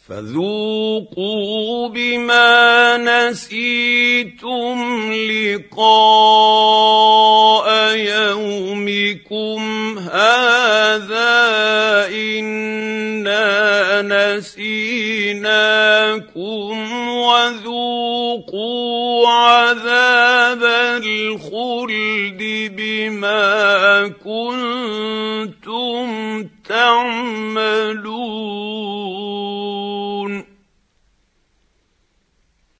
فذوقوا بما نسيتم لقاء يومكم هذا إنا نسيناكم وذوقوا عذاب الخلد بما كنتم تعملون.